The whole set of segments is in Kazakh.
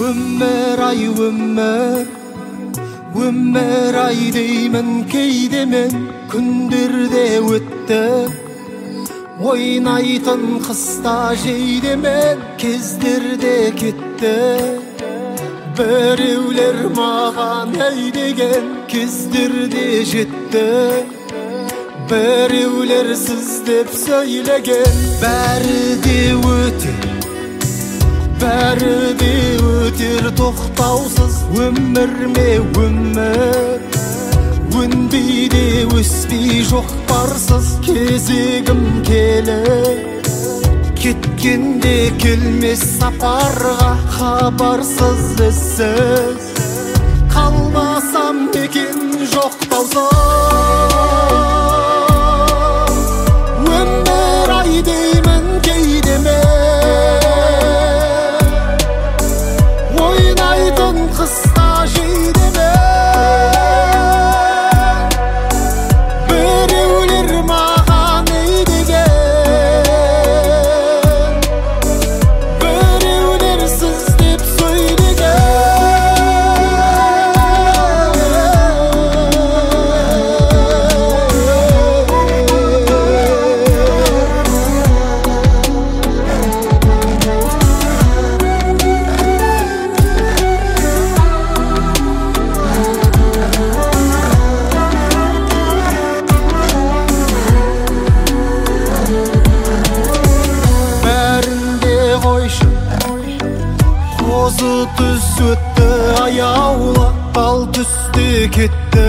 Өмір ай өмір ай деймін кейде мен. Күндерде өтті ойнайтын қыста жейде мен. Кездерде кетті біреулер маған әй деген. Кездерде жетті біреулер сіз деп сөйлеген. Бәрі де өтер тоқтаусыз. Өмір ме өмір, өнбейде өспей жоқ барсыз. Кезегім келіп кеткенде келмес сапарға. Хабарсыз ізсіз қалмасам екен жоқтаусыз. Өмір ай деймін кейде мен, ойнайтын қыста жейде мен. Біреулер маған ей деген, біреулер сіз деп сөйлеген. Қозы түс өтті аяулы, ал түсте кетті.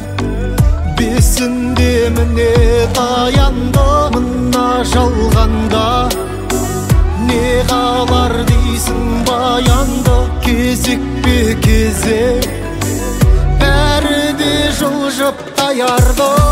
Бесінде міне таянды мына жалғанда. Не қалар дейсің баянды, кезек пе кезек, бәрі де жылжып таярды.